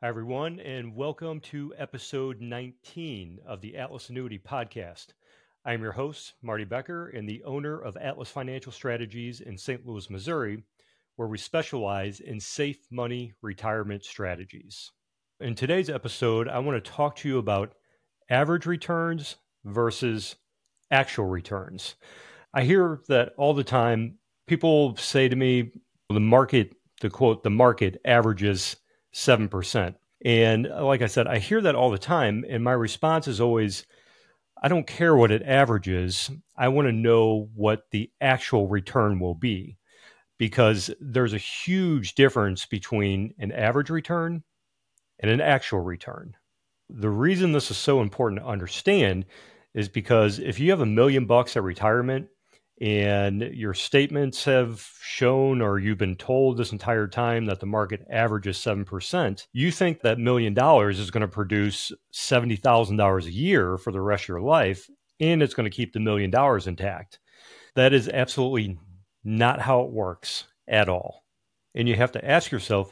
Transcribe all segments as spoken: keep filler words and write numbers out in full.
Hi, everyone, and welcome to episode nineteen of the Atlas Annuity Podcast. I am your host, Marty Becker, and the owner of Atlas Financial Strategies in Saint Louis, Missouri, where we specialize in safe money retirement strategies. In today's episode, I want to talk to you about average returns versus actual returns. I hear that all the time. People say to me, the market, the quote, the market averages seven percent. And like I said, I hear that all the time. And my response is always, I don't care what it averages. I want to know what the actual return will be, because there's a huge difference between an average return and an actual return. The reason this is so important to understand is because if you have a million bucks at retirement and your statements have shown, or you've been told this entire time, that the market averages seven percent, you think that million dollars is going to produce seventy thousand dollars a year for the rest of your life, and it's going to keep the million dollars intact. That is absolutely not how it works at all. And you have to ask yourself,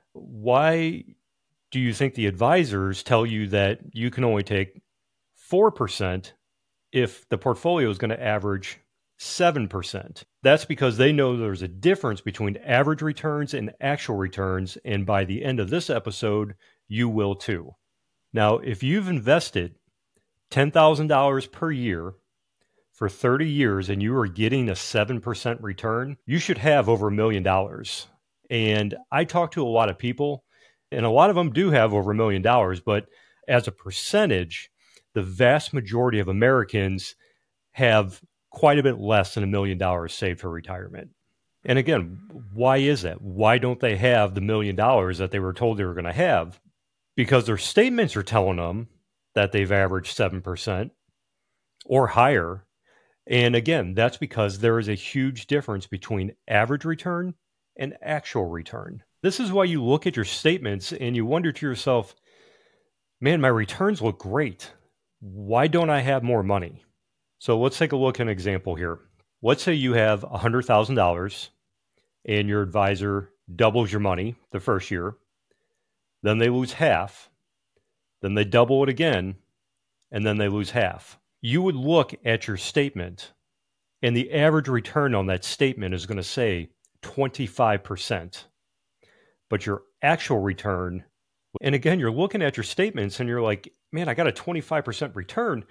why do you think the advisors tell you that you can only take four percent if the portfolio is going to average seven percent? That's because they know there's a difference between average returns and actual returns. And by the end of this episode, you will too. Now, if you've invested ten thousand dollars per year for thirty years and you are getting a seven percent return, you should have over a million dollars. And I talk to a lot of people, and a lot of them do have over a million dollars, but as a percentage, the vast majority of Americans have quite a bit less than a million dollars saved for retirement. And again, why is that? Why don't they have the million dollars that they were told they were going to have? Because their statements are telling them that they've averaged seven percent or higher. And again, that's because there is a huge difference between average return and actual return. This is why you look at your statements and you wonder to yourself, man, my returns look great. Why don't I have more money? So let's take a look at an example here. Let's say you have one hundred thousand dollars and your advisor doubles your money the first year. Then they lose half. Then they double it again. And then they lose half. You would look at your statement, and the average return on that statement is going to say twenty-five percent. But your actual return, and again, you're looking at your statements and you're like, man, I got a twenty-five percent return.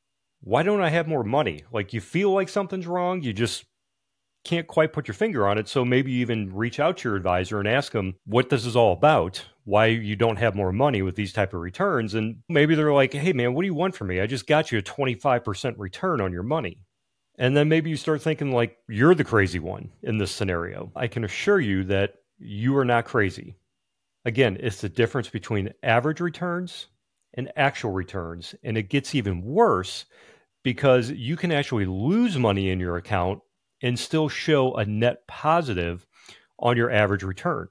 Why don't I have more money? Like, you feel like something's wrong. You just can't quite put your finger on it. So maybe you even reach out to your advisor and ask them what this is all about, why you don't have more money with these type of returns. And maybe they're like, hey, man, what do you want from me? I just got you a twenty-five percent return on your money. And then maybe you start thinking like you're the crazy one in this scenario. I can assure you that you are not crazy. Again, it's the difference between average returns and actual returns. And it gets even worse because you can actually lose money in your account and still show a net positive on your average return.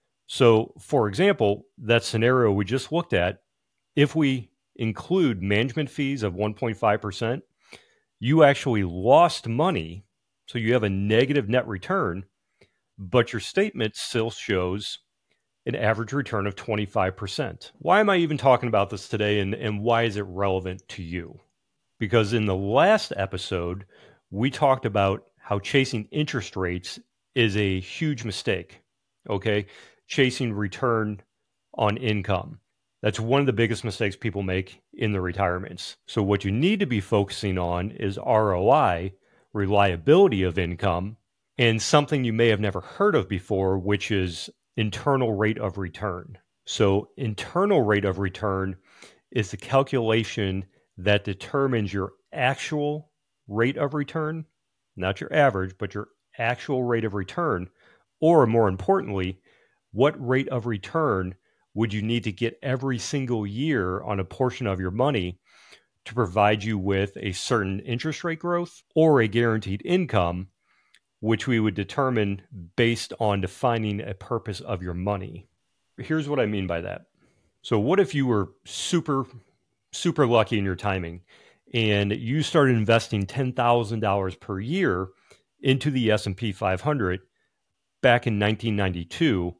So, for example, that scenario we just looked at, if we include management fees of one point five percent, you actually lost money. So you have a negative net return, but your statement still shows an average return of twenty-five percent. Why am I even talking about this today, and, and why is it relevant to you? Because in the last episode, we talked about how chasing interest rates is a huge mistake, okay? Chasing return on income. That's one of the biggest mistakes people make in their retirements. So what you need to be focusing on is R O I, reliability of income, and something you may have never heard of before, which is internal rate of return. So internal rate of return is the calculation that determines your actual rate of return, not your average, but your actual rate of return, or more importantly, what rate of return would you need to get every single year on a portion of your money to provide you with a certain interest rate growth or a guaranteed income, which we would determine based on defining a purpose of your money. Here's what I mean by that. So what if you were super, super lucky in your timing and you started investing ten thousand dollars per year into the S and P five hundred back in nineteen ninety-two,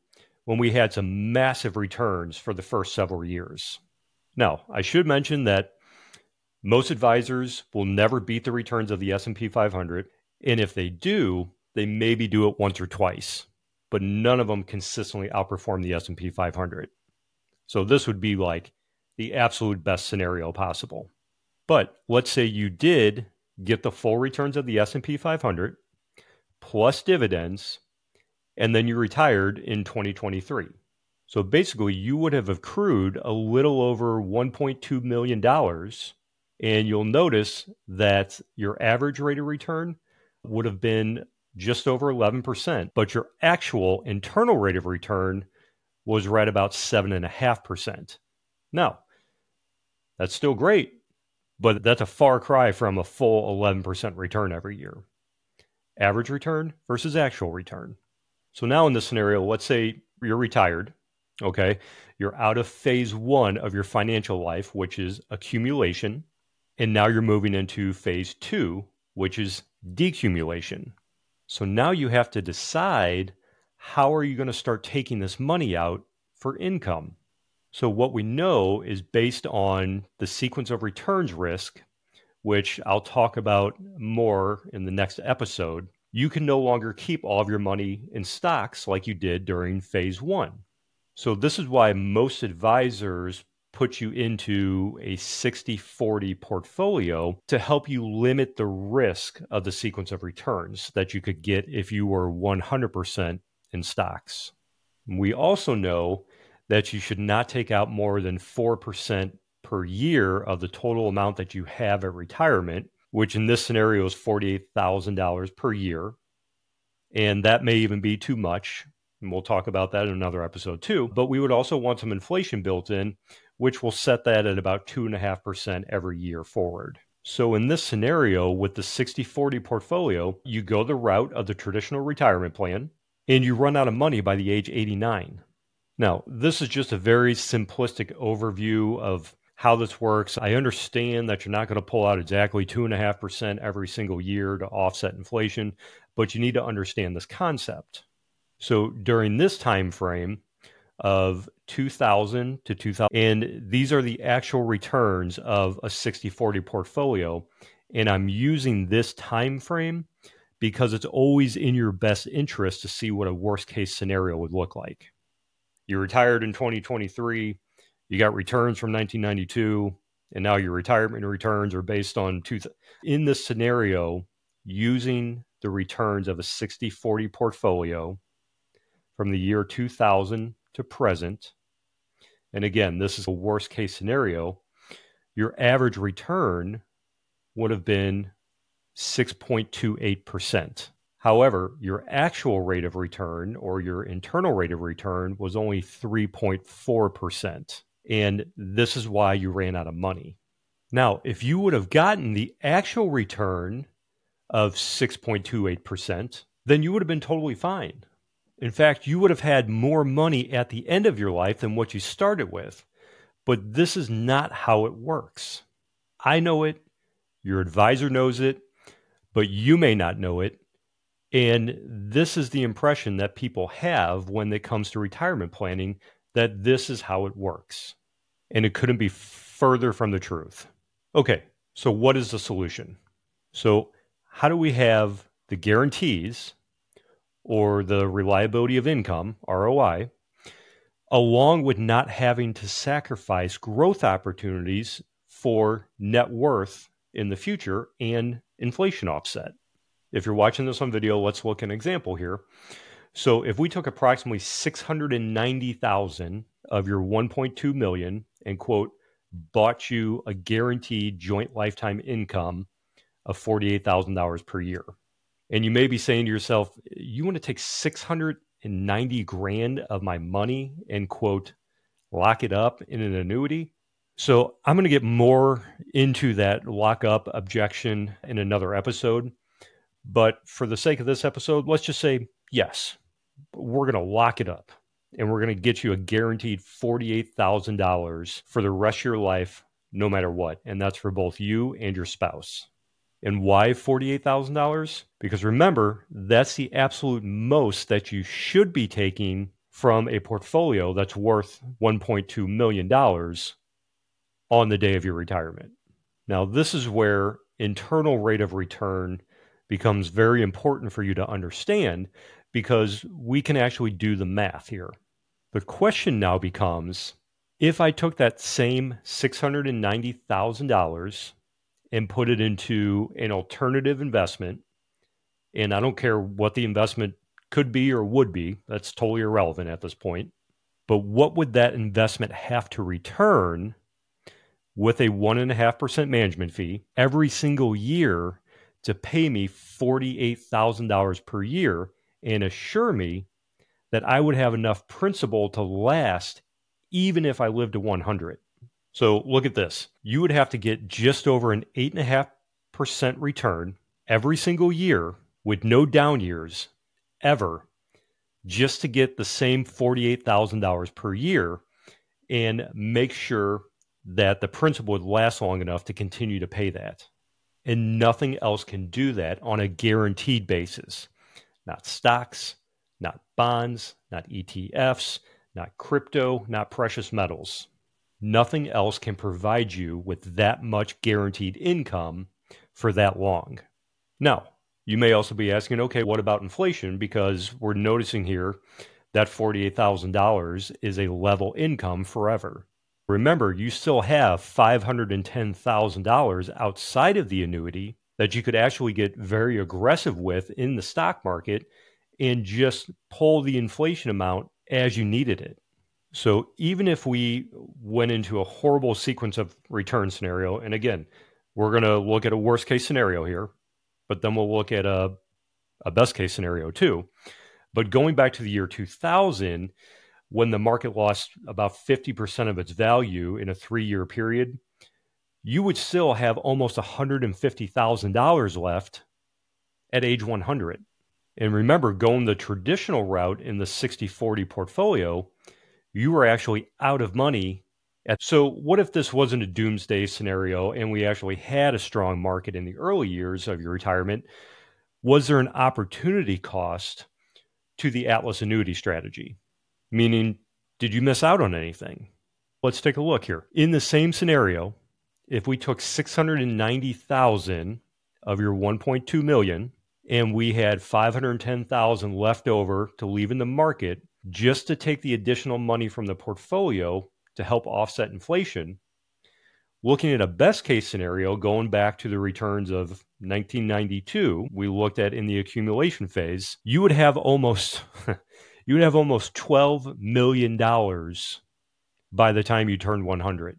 when we had some massive returns for the first several years. Now, I should mention that most advisors will never beat the returns of the S and P five hundred, and if they do, they maybe do it once or twice, but none of them consistently outperform the S and P five hundred. So this would be like the absolute best scenario possible. But let's say you did get the full returns of the S and P five hundred plus dividends, and then you retired in twenty twenty-three. So basically, you would have accrued a little over one point two million dollars, and you'll notice that your average rate of return would have been just over eleven percent, but your actual internal rate of return was right about seven point five percent. Now, that's still great, but that's a far cry from a full eleven percent return every year. Average return versus actual return. So now in this scenario, let's say you're retired, okay? You're out of phase one of your financial life, which is accumulation, and now you're moving into phase two, which is decumulation. So now you have to decide, how are you going to start taking this money out for income? So what we know is, based on the sequence of returns risk, which I'll talk about more in the next episode, you can no longer keep all of your money in stocks like you did during phase one. So this is why most advisors put you into a sixty forty portfolio to help you limit the risk of the sequence of returns that you could get if you were one hundred percent in stocks. We also know that you should not take out more than four percent per year of the total amount that you have at retirement, which in this scenario is forty-eight thousand dollars per year. And that may even be too much. And we'll talk about that in another episode too. But we would also want some inflation built in, which will set that at about two point five percent every year forward. So in this scenario, with the sixty forty portfolio, you go the route of the traditional retirement plan, and you run out of money by the age eighty-nine. Now, this is just a very simplistic overview of how this works. I understand that you're not going to pull out exactly two point five percent every single year to offset inflation, but you need to understand this concept. So during this time frame of two thousand to two thousand, and these are the actual returns of a sixty forty portfolio, and I'm using this time frame because it's always in your best interest to see what a worst case scenario would look like. You retired in twenty twenty-three, you got returns from nineteen ninety-two, and now your retirement returns are based on two. In this scenario, using the returns of a sixty forty portfolio from the year two thousand to present, and again, this is a worst case scenario, your average return would have been six point two eight percent. However, your actual rate of return, or your internal rate of return, was only three point four percent. And this is why you ran out of money. Now, if you would have gotten the actual return of six point two eight percent, then you would have been totally fine. In fact, you would have had more money at the end of your life than what you started with. But this is not how it works. I know it, your advisor knows it, but you may not know it. And this is the impression that people have when it comes to retirement planning, that this is how it works. And it couldn't be further from the truth. Okay, so what is the solution? So how do we have the guarantees, or the reliability of income, R O I, along with not having to sacrifice growth opportunities for net worth in the future and inflation offset? If you're watching this on video, let's look at an example here. So if we took approximately six hundred ninety thousand of your one point two million and, quote, bought you a guaranteed joint lifetime income of forty-eight thousand dollars per year. And you may be saying to yourself, you want to take six hundred ninety grand of my money and, quote, lock it up in an annuity? So I'm going to get more into that lockup objection in another episode. But for the sake of this episode, let's just say, yes, we're going to lock it up, and we're going to get you a guaranteed forty-eight thousand dollars for the rest of your life, no matter what. And that's for both you and your spouse. And why forty-eight thousand dollars? Because remember, that's the absolute most that you should be taking from a portfolio that's worth one point two million dollars on the day of your retirement. Now, this is where internal rate of return becomes very important for you to understand, because we can actually do the math here. The question now becomes, if I took that same six hundred ninety thousand dollars and put it into an alternative investment, and I don't care what the investment could be or would be, that's totally irrelevant at this point, but what would that investment have to return with a one point five percent management fee every single year to pay me forty-eight thousand dollars per year and assure me that I would have enough principal to last even if I lived to one hundred? So look at this. You would have to get just over an eight point five percent return every single year with no down years ever, just to get the same forty-eight thousand dollars per year and make sure that the principal would last long enough to continue to pay that. And nothing else can do that on a guaranteed basis. Not stocks, not bonds, not E T Fs, not crypto, not precious metals. Nothing else can provide you with that much guaranteed income for that long. Now, you may also be asking, okay, what about inflation? Because we're noticing here that forty-eight thousand dollars is a level income forever. Remember, you still have five hundred ten thousand dollars outside of the annuity that you could actually get very aggressive with in the stock market and just pull the inflation amount as you needed it. So even if we went into a horrible sequence of return scenario, and again, we're going to look at a worst case scenario here, but then we'll look at a, a best case scenario too. But going back to the year two thousand, when the market lost about fifty percent of its value in a three-year period, you would still have almost one hundred fifty thousand dollars left at age one hundred. And remember, going the traditional route in the sixty forty portfolio, you were actually out of money. At, so what if this wasn't a doomsday scenario and we actually had a strong market in the early years of your retirement? Was there an opportunity cost to the Atlas annuity strategy? Meaning, did you miss out on anything? Let's take a look here. In the same scenario, if we took six hundred ninety thousand of your one point two million and we had five hundred ten thousand left over to leave in the market just to take the additional money from the portfolio to help offset inflation, looking at a best case scenario, going back to the returns of nineteen ninety-two, we looked at in the accumulation phase, you would have almost you would have almost twelve million dollars by the time you turned one hundred.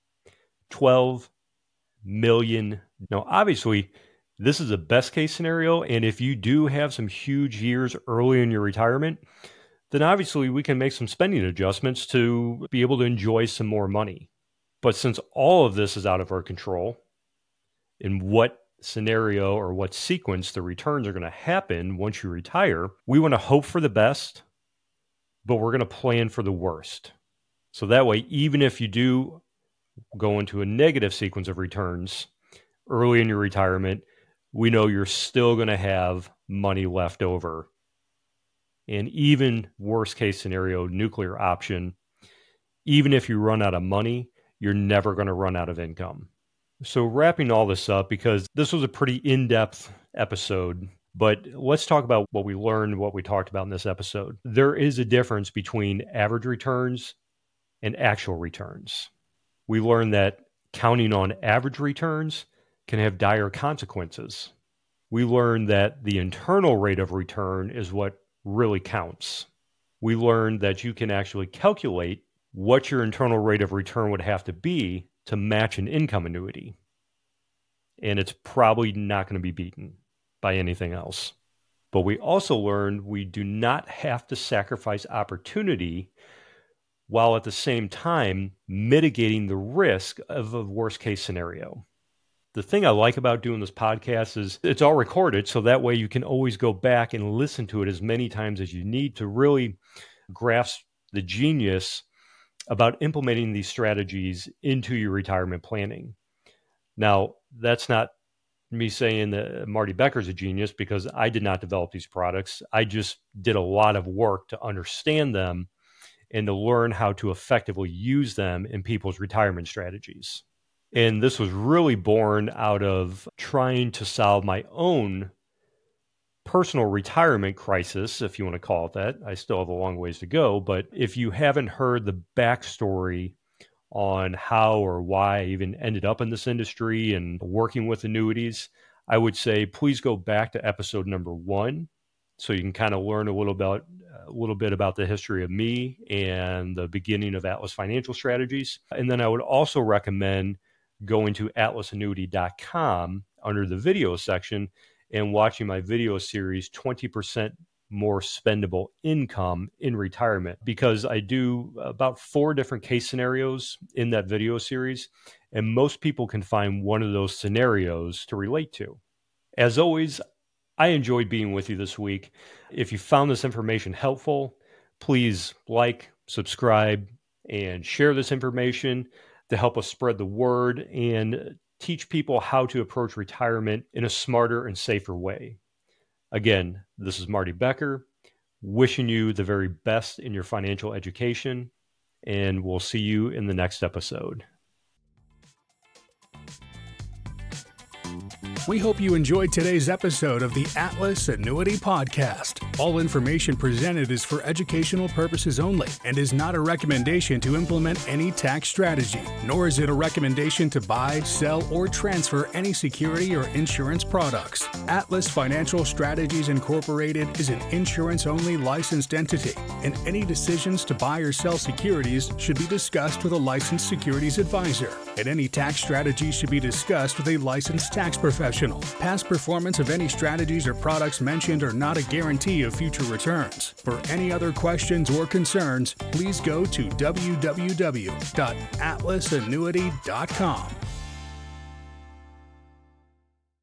twelve million dollars. Now, obviously, this is a best case scenario, and if you do have some huge years early in your retirement, then obviously we can make some spending adjustments to be able to enjoy some more money. But since all of this is out of our control, in what scenario or what sequence the returns are going to happen once you retire, we want to hope for the best, but we're going to plan for the worst. So that way, even if you do go into a negative sequence of returns early in your retirement, we know you're still going to have money left over. And even worst case scenario, nuclear option, even if you run out of money, you're never going to run out of income. So wrapping all this up, because this was a pretty in-depth episode, but let's talk about what we learned, what we talked about in this episode. There is a difference between average returns and actual returns. We learned that counting on average returns can have dire consequences. We learned that the internal rate of return is what really counts. We learned that you can actually calculate what your internal rate of return would have to be to match an income annuity. And it's probably not going to be beaten by anything else. But we also learned we do not have to sacrifice opportunity while at the same time mitigating the risk of a worst case scenario. The thing I like about doing this podcast is it's all recorded, so that way you can always go back and listen to it as many times as you need to really grasp the genius about implementing these strategies into your retirement planning. Now, that's not me saying that Marty Becker's a genius because I did not develop these products. I just did a lot of work to understand them and to learn how to effectively use them in people's retirement strategies. And this was really born out of trying to solve my own personal retirement crisis, if you want to call it that. I still have a long ways to go, but if you haven't heard the backstory on how or why I even ended up in this industry and working with annuities, I would say please go back to episode number one so you can kind of learn a little about a little bit about the history of me and the beginning of Atlas Financial Strategies. And then I would also recommend going to atlas annuity dot com under the video section and watching my video series, twenty percent More Spendable Income in Retirement, because I do about four different case scenarios in that video series, and most people can find one of those scenarios to relate to. As always, I enjoyed being with you this week. If you found this information helpful, please like, subscribe, and share this information to help us spread the word and teach people how to approach retirement in a smarter and safer way. Again, this is Marty Becker, wishing you the very best in your financial education, and we'll see you in the next episode. We hope you enjoyed today's episode of the Atlas Annuity Podcast. All information presented is for educational purposes only and is not a recommendation to implement any tax strategy, nor is it a recommendation to buy, sell, or transfer any security or insurance products. Atlas Financial Strategies Incorporated is an insurance-only licensed entity, and any decisions to buy or sell securities should be discussed with a licensed securities advisor, and any tax strategy should be discussed with a licensed tax professional. Past performance of any strategies or products mentioned are not a guarantee of future returns. For any other questions or concerns, please go to w w w dot atlas annuity dot com.